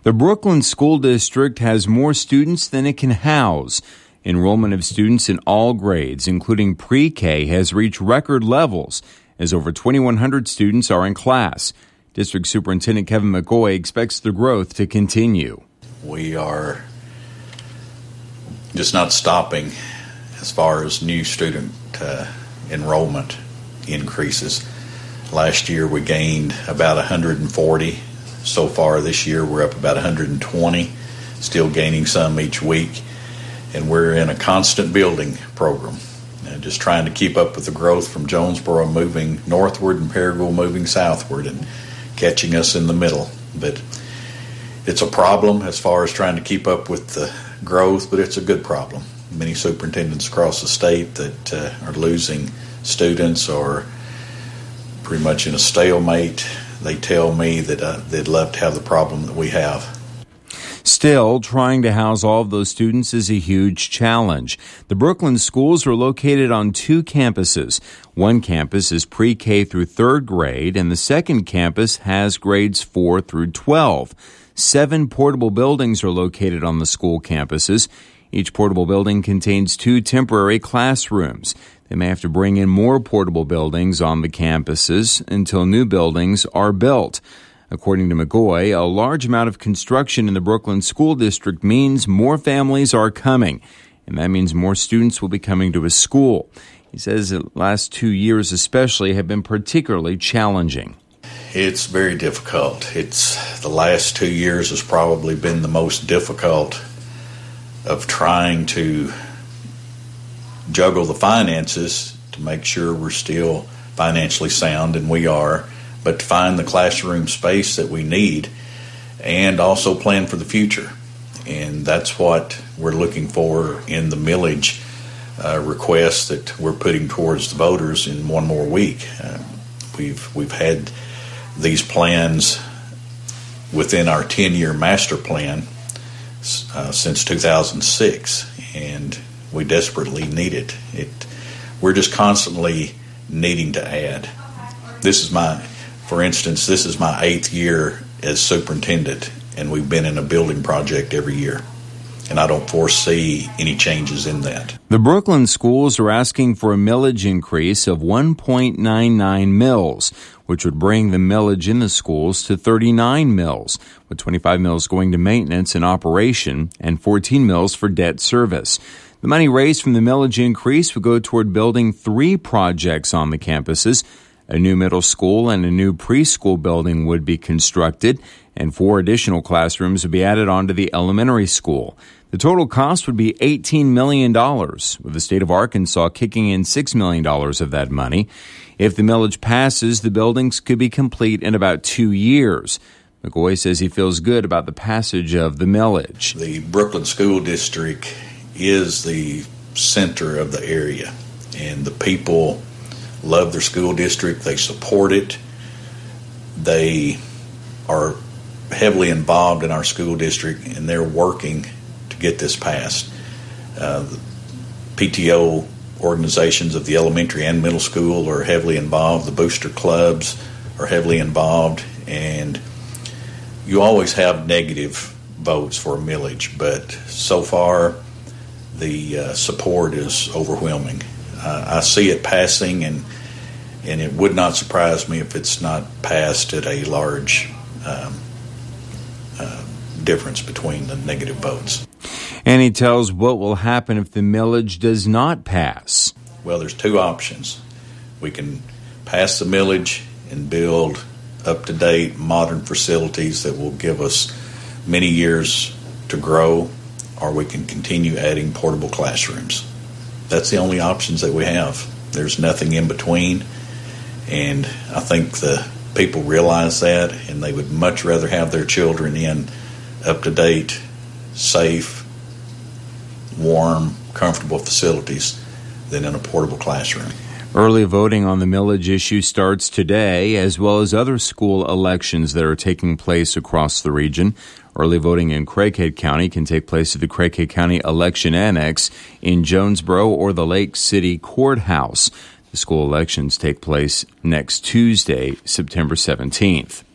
The Brooklyn School District has more students than it can house. Enrollment of students in all grades, including pre-K, has reached record levels as over 2,100 students are in class. District Superintendent Kevin McCoy expects the growth to continue. We are just not stopping as far as new student enrollment increases. Last year we gained about 140. So far this year we're up about 120, still gaining some each week. And we're in a constant building program, just trying to keep up with the growth from Jonesboro moving northward and Paragould moving southward and catching us in the middle. But it's a problem as far as trying to keep up with the growth, but it's a good problem. Many superintendents across the state that are losing students or pretty much in a stalemate. They tell me that they'd love to have the problem that we have. Still, trying to house all of those students is a huge challenge. The Brooklyn schools are located on two campuses. One campus is pre-K through third grade, and the second campus has grades 4 through 12. 7 portable buildings are located on the school campuses. Each portable building contains 2 temporary classrooms. They may have to bring in more portable buildings on the campuses until new buildings are built. According to McCoy, a large amount of construction in the Brooklyn School District means more families are coming, and that means more students will be coming to his school. He says the last 2 years especially have been particularly challenging. It's very difficult. The last 2 years has probably been the most difficult of trying to juggle the finances to make sure we're still financially sound, and we are, but to find the classroom space that we need and also plan for the future. And that's what we're looking for in the millage request that we're putting towards the voters in one more week. We've had these plans within our 10-year master plan since 2006, and we desperately need it. We're just constantly needing to add. For instance, this is my 8th year as superintendent, and we've been in a building project every year, and I don't foresee any changes in that. The Brooklyn schools are asking for a millage increase of 1.99 mils, which would bring the millage in the schools to 39 mils, with 25 mils going to maintenance and operation and 14 mils for debt service. The money raised from the millage increase would go toward building 3 projects on the campuses. A new middle school and a new preschool building would be constructed, and 4 additional classrooms would be added onto the elementary school. The total cost would be $18 million, with the state of Arkansas kicking in $6 million of that money. If the millage passes, the buildings could be complete in about 2 years. McCoy says he feels good about the passage of the millage. The Brooklyn School District is the center of the area, and the people love their school district. They support it. They are heavily involved in our school district, and they're working to get this passed. The PTO organizations of the elementary and middle school are heavily involved. The booster clubs are heavily involved, and you always have negative votes for a millage, but so far the support is overwhelming. I see it passing, and it would not surprise me if it's not passed at a large difference between the negative votes. And he tells what will happen if the millage does not pass. Well, there's 2 options. We can pass the millage and build up-to-date, modern facilities that will give us many years to grow, or we can continue adding portable classrooms. That's the only options that we have. There's nothing in between, and I think the people realize that, and they would much rather have their children in up-to-date, safe, warm, comfortable facilities than in a portable classroom. Early voting on the millage issue starts today, as well as other school elections that are taking place across the region. Early voting in Craighead County can take place at the Craighead County Election Annex in Jonesboro or the Lake City Courthouse. The school elections take place next Tuesday, September 17th.